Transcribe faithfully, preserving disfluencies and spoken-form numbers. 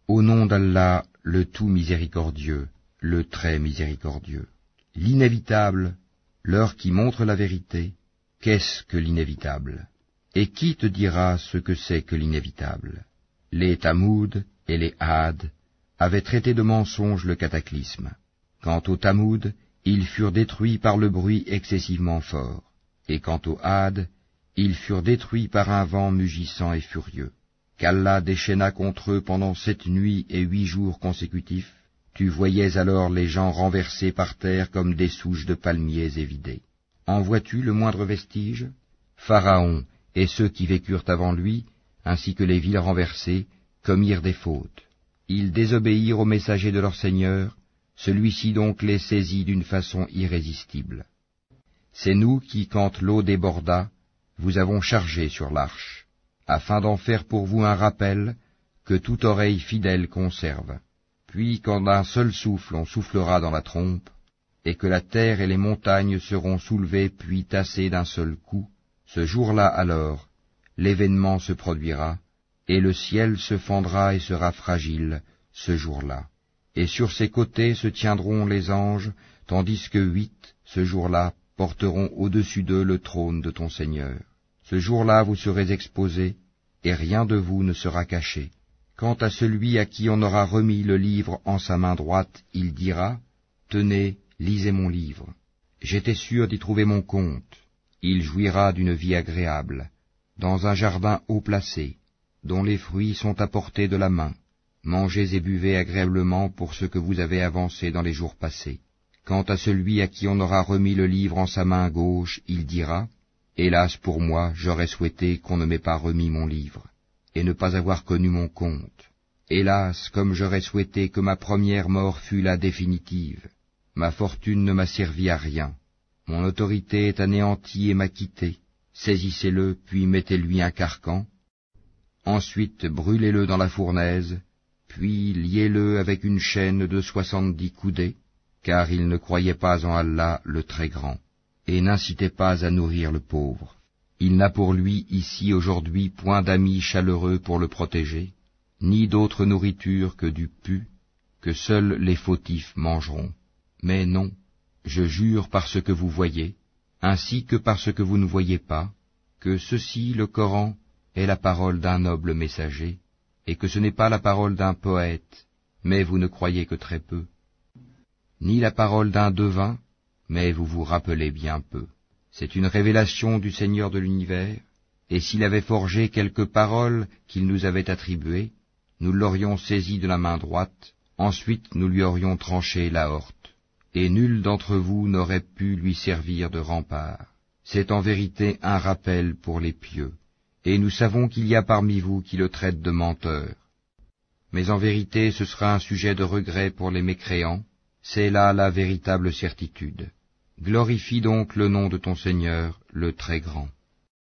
Au nom d'Allah, le tout miséricordieux, le très miséricordieux. L'inévitable, l'heure qui montre la vérité, qu'est-ce que l'inévitable? Et qui te dira ce que c'est que l'inévitable? Les Tamoud et les Had avaient traité de mensonge le cataclysme. Quant aux Tamoud, ils furent détruits par le bruit excessivement fort, et quant aux Had, ils furent détruits par un vent mugissant et furieux. Qu'Allah déchaîna contre eux pendant sept nuits et huit jours consécutifs. Tu voyais alors les gens renversés par terre comme des souches de palmiers évidées. En vois-tu le moindre vestige? Pharaon et ceux qui vécurent avant lui, ainsi que les villes renversées, commirent des fautes. Ils désobéirent au messager de leur Seigneur, celui-ci donc les saisit d'une façon irrésistible. C'est nous qui, quand l'eau déborda, vous avons chargé sur l'arche, afin d'en faire pour vous un rappel que toute oreille fidèle conserve. Puis quand d'un seul souffle on soufflera dans la trompe, et que la terre et les montagnes seront soulevées puis tassées d'un seul coup, ce jour-là alors, l'événement se produira, et le ciel se fendra et sera fragile, ce jour-là. Et sur ses côtés se tiendront les anges, tandis que huit, ce jour-là, porteront au-dessus d'eux le trône de ton Seigneur. Ce jour-là vous serez exposés, et rien de vous ne sera caché. Quant à celui à qui on aura remis le livre en sa main droite, il dira, « Tenez, lisez mon livre. J'étais sûr d'y trouver mon compte. » Il jouira d'une vie agréable, dans un jardin haut placé, dont les fruits sont à portée de la main. Mangez et buvez agréablement pour ce que vous avez avancé dans les jours passés. Quant à celui à qui on aura remis le livre en sa main gauche, il dira, « Hélas pour moi, j'aurais souhaité qu'on ne m'ait pas remis mon livre, et ne pas avoir connu mon compte. Hélas, comme j'aurais souhaité que ma première mort fût la définitive. Ma fortune ne m'a servi à rien. Mon autorité est anéantie et m'a quitté. Saisissez-le, puis mettez-lui un carcan. Ensuite brûlez-le dans la fournaise, puis liez-le avec une chaîne de soixante-dix coudées, car il ne croyait pas en Allah le Très-Grand, et n'incitez pas à nourrir le pauvre. Il n'a pour lui ici aujourd'hui point d'amis chaleureux pour le protéger, ni d'autre nourriture que du pu, que seuls les fautifs mangeront. Mais non, je jure par ce que vous voyez, ainsi que par ce que vous ne voyez pas, que ceci, le Coran, est la parole d'un noble messager, et que ce n'est pas la parole d'un poète, mais vous ne croyez que très peu, ni la parole d'un devin, mais vous vous rappelez bien peu. C'est une révélation du Seigneur de l'univers, et s'il avait forgé quelques paroles qu'il nous avait attribuées, nous l'aurions saisi de la main droite, ensuite nous lui aurions tranché l'aorte, et nul d'entre vous n'aurait pu lui servir de rempart. C'est en vérité un rappel pour les pieux, et nous savons qu'il y a parmi vous qui le traitent de menteur. Mais en vérité ce sera un sujet de regret pour les mécréants, c'est là la véritable certitude. Glorifie donc le nom de ton Seigneur, le Très-Grand.